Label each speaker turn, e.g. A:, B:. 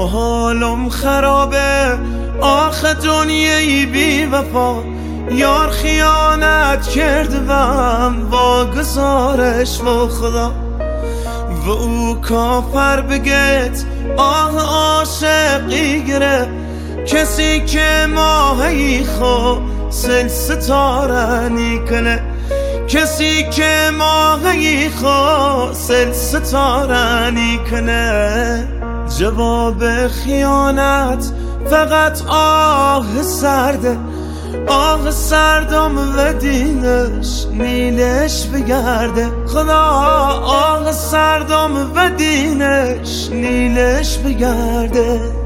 A: اما حالم خرابه آخه دنیای بی وفا یار خیانت کرده بم با گزارش و خدا و او کافر بگت آه عاشقی گره کسی که ماهی خو سل ستاره کنه کسی که ماهی خو سل ستاره کنه جواب خیانت فقط آه سرده آه سردم و دینش نیلش بگرده خدا آه سردم و دینش نیلش بگرده